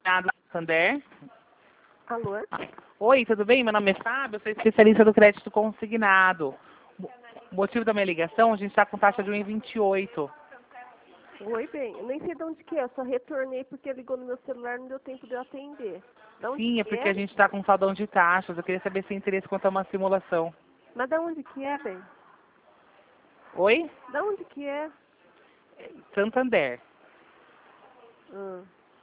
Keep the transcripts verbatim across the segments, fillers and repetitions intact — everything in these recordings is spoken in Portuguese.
Obrigada, Sander. Alô? Oi, tudo bem? Meu nome é Fábio, eu sou especialista do crédito consignado. O motivo da minha ligação, a gente está com taxa de um vírgula vinte e oito. Oi, bem. Eu nem sei de onde que é, eu só retornei porque ligou no meu celular e não deu tempo de eu atender. De onde Sim, é que porque é? a gente está com saldão de taxas. Eu queria saber se tem interesse quanto a uma simulação. Mas de onde que é, bem? Oi? De onde que é? Santander. Hum.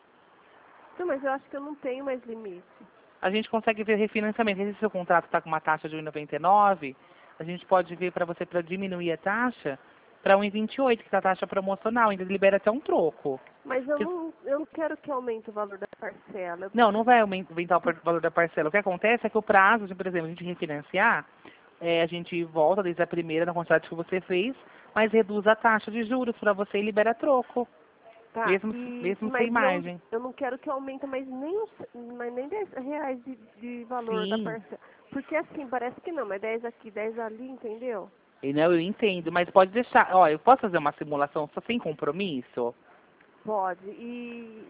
Não, mas eu acho que eu não tenho mais limite. A gente consegue ver refinanciamento. Se seu contrato está com uma taxa de um vírgula noventa e nove, a gente pode ver para você, para diminuir a taxa, para um vírgula vinte e oito, que é a taxa promocional. Ainda libera até um troco. Mas eu Que- não, eu não quero que aumente o valor da parcela. Não, não vai aumentar o par- valor da parcela. O que acontece é que o prazo, de, por exemplo, a gente refinanciar, é, a gente volta desde a primeira na quantidade que você fez, mas reduz a taxa de juros para você e libera troco, Tá, mesmo, e, mesmo sem mas eu, margem. eu não quero que aumente mais nem, uns- mas nem dez reais de, de valor da Sim, parcela. Porque assim, parece que não, mas dez aqui, dez ali, entendeu? e não, eu entendo, mas pode deixar. Ó, eu posso fazer uma simulação só sem compromisso? Pode. E,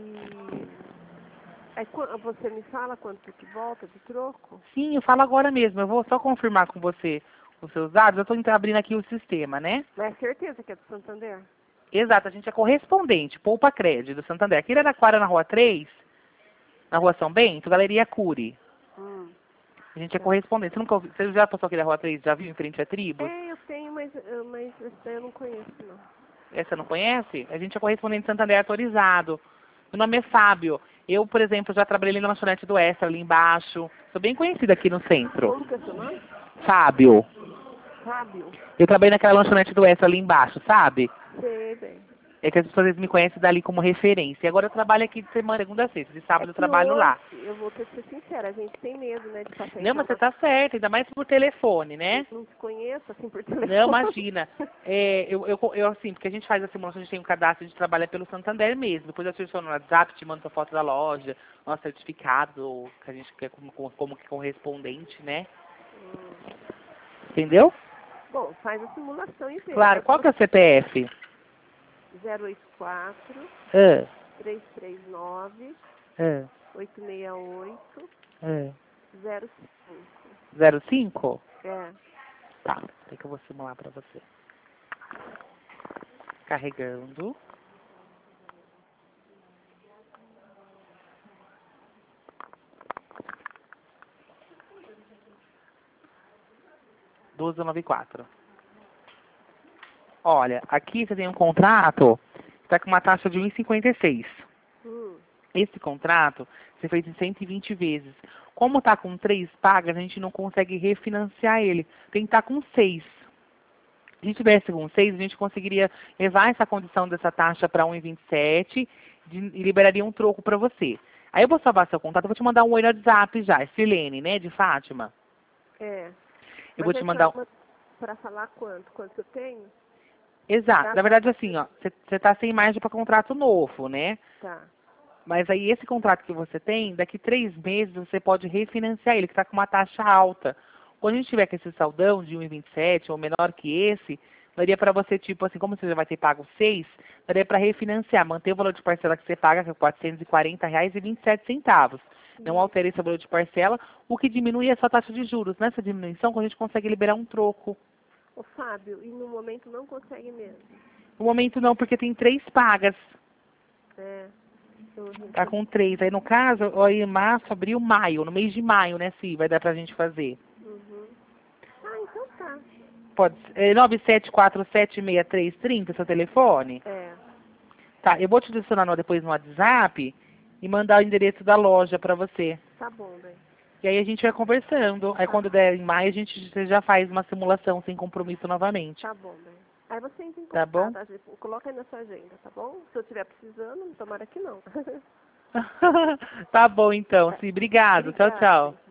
e aí, quan- você me fala quanto que volta de troco? Sim, eu falo agora mesmo. Eu vou só confirmar com você os seus dados. Eu estou abrindo aqui o sistema, né? Mas é certeza que é do Santander? Exato, a gente é correspondente, Poupa Crédito, do Santander. Aqui em Araraquara, na Rua três, na Rua São Bento, Galeria Cury. Hum, A gente é tá. correspondente. Você, nunca ouviu, você já passou aqui na Rua três? Já viu em frente a Tribos? É, eu tenho, mas, eu- mas esse daí eu não conheço, não. Essa não conhece? A gente é correspondente Santander autorizado. Meu nome é Fábio. Eu, por exemplo, já trabalhei na lanchonete do Extra, ali embaixo. Sou bem conhecida aqui no centro. Como que é seu nome? Fábio. Fábio? Eu trabalhei naquela lanchonete do Extra ali embaixo, sabe? Sei bem. É que as pessoas às vezes me conhecem dali como referência. E agora eu trabalho aqui de semana, segunda a sexta. De É sábado eu que trabalho hoje, lá. eu vou ter que ser sincera, a gente tem medo, né, de passar Não, mas você informação. tá certo, ainda mais por telefone, né? Não se conheça, assim, por Não, telefone. imagina. É, eu, eu, eu, assim, porque a gente faz a simulação, a gente tem um cadastro, a gente trabalha pelo Santander mesmo. Depois eu seleciono no WhatsApp, te mando a foto da loja, nosso certificado, que a gente quer como, como, como que correspondente, né? Hum. Entendeu? Bom, faz a simulação e vê. Claro, Aí qual que é o C P F? zero oito quatro, Ah, três três nove, ah, oito seis oito, ah. zero cinco. zero cinco? É. Tá, tem que eu vou simular pra você. Carregando. doze noventa e quatro. Olha, aqui você tem um contrato que está com uma taxa de um vírgula cinquenta e seis. Hum. Esse contrato você fez em cento e vinte vezes. Como está com três pagas, a gente não consegue refinanciar ele. Tem que estar com seis. Se a gente tivesse com seis, a gente conseguiria levar essa condição dessa taxa para um vírgula vinte e sete de- e liberaria um troco para você. Aí eu vou salvar seu contato, eu vou te mandar um oi no WhatsApp já. É Silene, né, de Fátima. É. Eu vou Mas te é mandar um... para falar quanto? Quanto eu tenho? Exato. Tá, Na verdade, assim, ó, você está sem margem para contrato novo, né? tá. Mas aí esse contrato que você tem, daqui três meses você pode refinanciar ele, que está com uma taxa alta. Quando a gente tiver com esse saldão de um vírgula vinte e sete ou menor que esse, daria para você, tipo assim, como você já vai ter pago seis, daria para refinanciar, manter o valor de parcela que você paga, que é quatrocentos e quarenta reais e vinte e sete centavos. Não E, altere esse valor de parcela, o que diminui é a sua taxa de juros. Nessa diminuição, a gente consegue liberar um troco. ô Fábio, e no momento não consegue mesmo. No momento não, porque tem três pagas. É. Eu Tá recebi. com três. Aí no caso, aí março, abril, maio. No mês de maio, né, Si? Vai dar pra gente fazer. Uhum. Ah, então tá. Pode ser. É nove sete quatro sete seis três três zero, seu telefone? É. Tá, eu vou te adicionar no- depois no WhatsApp e mandar o endereço da loja pra você. Tá bom, bem. E aí a gente vai conversando. Aí Tá, quando der em maio, a gente você já faz uma simulação sem compromisso novamente. tá bom, bem. Aí você entra em Tá bom? contato, a gente- coloca aí na sua agenda, tá bom? Se eu estiver precisando, tomara que não. Tá bom então, Si. Obrigado. Tchau, Obrigada. tchau.